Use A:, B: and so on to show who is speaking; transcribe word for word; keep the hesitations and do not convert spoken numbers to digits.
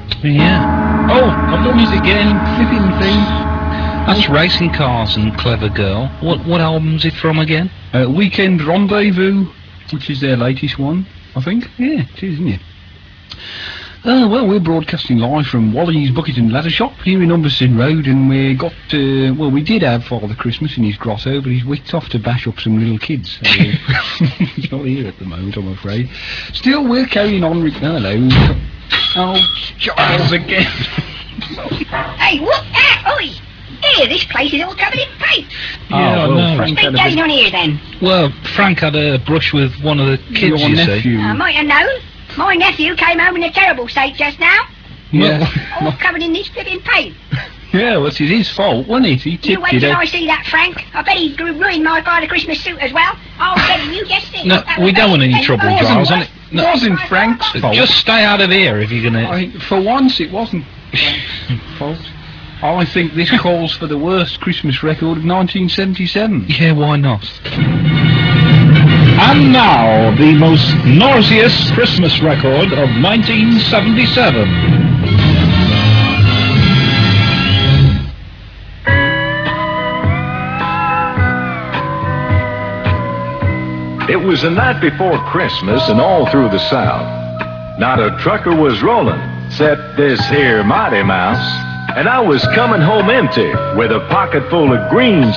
A: Yeah.
B: Oh, I've done it again. Flipping thing.
A: That's Racing Cars and Clever Girl. What what album's it from again?
B: Uh, Weekend Rendezvous, which is their latest one, I think. Yeah, it is, isn't it? Uh, well, we're broadcasting live from Wally's Bucket and Ladder Shop here in Umberston Road, and we got, uh, well, we did have Father Christmas in his grotto, but he's wicked off to bash up some little kids. So he's not here at the moment, I'm afraid. Still, we're carrying on, Rick. Hello. Oh, Charles again.
C: Hey, what? Ah, oi! Here, this place is all covered in paint.
A: Yeah,
B: oh, well,
A: I know.
C: What's
B: Frank
C: been
B: had a
C: going
B: bit-
C: on here then?
A: Well, Frank had a brush with one of the kids,
B: Your
A: you see.
B: nephew.
C: I might have known. My nephew came home in a terrible state just now,
B: Yeah,
C: all covered in this flipping paint.
B: yeah, well, it's his fault, wasn't it? He
C: You
B: tipped
C: wait
B: it
C: till
B: out.
C: I see that, Frank. I bet he ruined my Father Christmas suit as well. I'll tell you, you just sit.
A: No,
C: That
A: we
C: was
A: don't want
C: very
A: any trouble,
C: painful.
A: Giles. on it. No,
B: Wasn't Frank's fault.
A: just stay out of here if you're gonna.
B: I, for once, it wasn't Frank's fault. I think this calls for the worst Christmas record of nineteen seventy-seven.
A: Yeah, why not?
D: And now, the most nauseous Christmas record of nineteen seventy-seven.
E: It was the night before Christmas and all through the South. Not a trucker was rolling, except this here Mighty Mouse. And I was coming home empty with a pocket full of green